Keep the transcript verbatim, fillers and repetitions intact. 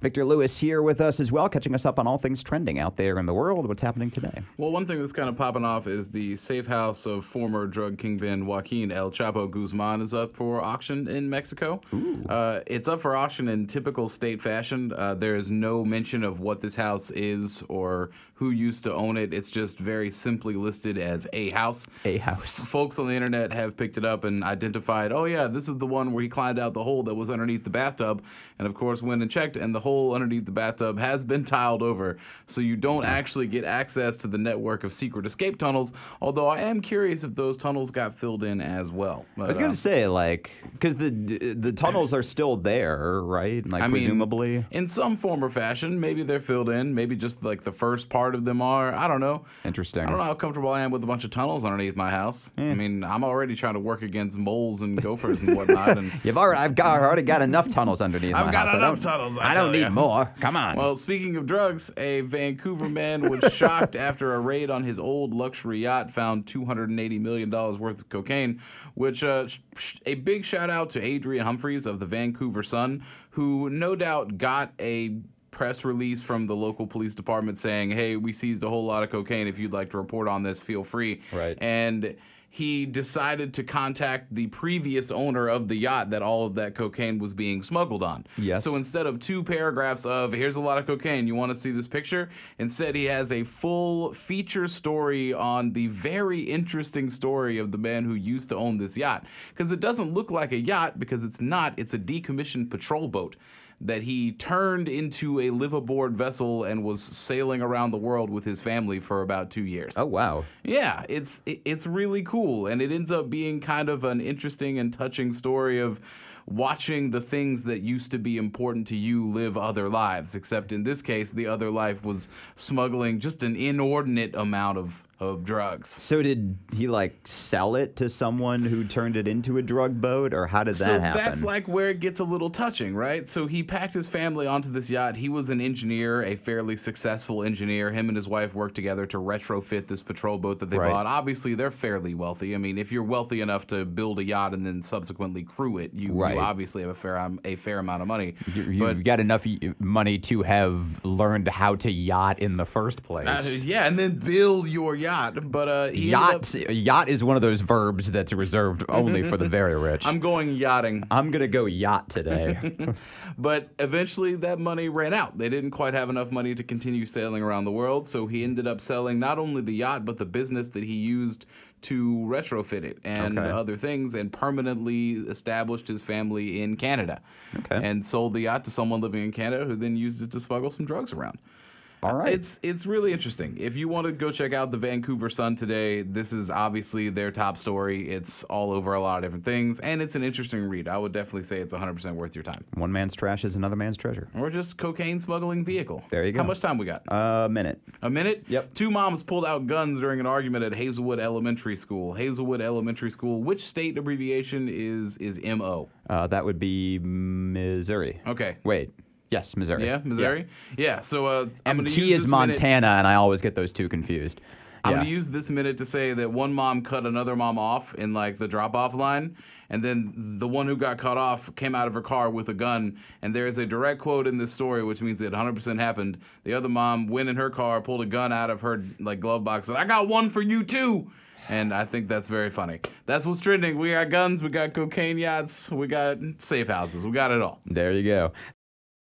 Victor Lewis here with us as well, catching us up on all things trending out there in the world. What's happening today? Well, one thing that's kind of popping off is the safe house of former drug kingpin Joaquin El Chapo Guzman is up for auction in Mexico. Uh, it's up for auction in typical state fashion. Uh, there is no mention of what this house is or who used to own it. It's just very simply listed as a house. A house. Folks on the internet have picked it up and identified, oh yeah, this is the one where he climbed out the hole that was underneath the bathtub, and of course went and checked, and the hole underneath the bathtub has been tiled over, so you don't actually get access to the network of secret escape tunnels, although I am curious if those tunnels got filled in as well. But, I was going uh, to say, like, because the the tunnels are still there, right? Like, I mean, presumably. in some form or fashion, maybe they're filled in, maybe just like the first part of them are. I don't know. Interesting. I don't know how comfortable I am with a bunch of tunnels underneath my house. Eh. I mean, I'm already trying to work against moles and gophers and whatnot. And You've already, I've got, already got enough tunnels underneath I've my got house. enough I don't, tunnels, I I don't tell need ya. more. Come on. Well, speaking of drugs, a Vancouver man was shocked after a raid on his old luxury yacht found two hundred eighty million dollars worth of cocaine, which uh, sh- sh- a big shout out to Adrian Humphreys of the Vancouver Sun, who no doubt got a press release from the local police department saying, hey, we seized a whole lot of cocaine. If you'd like to report on this, feel free. Right. And he decided to contact the previous owner of the yacht that all of that cocaine was being smuggled on. Yes. So instead of two paragraphs of, here's a lot of cocaine, you want to see this picture? Instead, he has a full feature story on the very interesting story of the man who used to own this yacht. Because it doesn't look like a yacht, because it's not. It's a decommissioned patrol boat that he turned into a liveaboard vessel and was sailing around the world with his family for about two years. Oh, wow. Yeah, it's it- it's really cool, and it ends up being kind of an interesting and touching story of watching the things that used to be important to you live other lives, except in this case, the other life was smuggling just an inordinate amount of of drugs. So did he, like, sell it to someone who turned it into a drug boat, or how did that so happen? that's like where it gets a little touching, right? So he packed his family onto this yacht. He was an engineer, a fairly successful engineer. Him and his wife worked together to retrofit this patrol boat that they Right. bought. Obviously, they're fairly wealthy. I mean, if you're wealthy enough to build a yacht and then subsequently crew it, you, Right. you obviously have a fair um, a fair amount of money. You- You've but got enough y- money to have learned how to yacht in the first place. uh, yeah, and then build your yacht. But uh, he ended Yacht, yacht is one of those verbs that's reserved only for the very rich. up, I'm going yachting. I'm gonna go yacht today. But eventually that money ran out. They didn't quite have enough money to continue sailing around the world, so he ended up selling not only the yacht, but the business that he used to retrofit it and Okay. other things, and permanently established his family in Canada. Okay. And sold the yacht to someone living in Canada who then used it to smuggle some drugs around. All right. It's it's really interesting. If you want to go check out the Vancouver Sun today, this is obviously their top story. It's all over a lot of different things, and it's an interesting read. I would definitely say it's one hundred percent worth your time. One man's trash is another man's treasure. Or just cocaine smuggling vehicle. There you go. How much time we got? A minute. A minute? Yep. Two moms pulled out guns during an argument at Hazelwood Elementary School. Hazelwood Elementary School. Which state abbreviation is is M O? Uh, that would be Missouri. Okay. Wait. Yes, Missouri. Yeah, Missouri? Yeah, so uh, I'm going to M T use is this minute- Montana, and I always get those two confused. I'm Yeah. gonna use this minute to say that one mom cut another mom off in like the drop-off line, and then the one who got cut off came out of her car with a gun. And there is a direct quote in this story, which means it one hundred percent happened. The other mom went in her car, pulled a gun out of her like glove box, and I got one for you too. And I think that's very funny. That's what's trending. We got guns, we got cocaine yachts, we got safe houses, we got it all. There you go.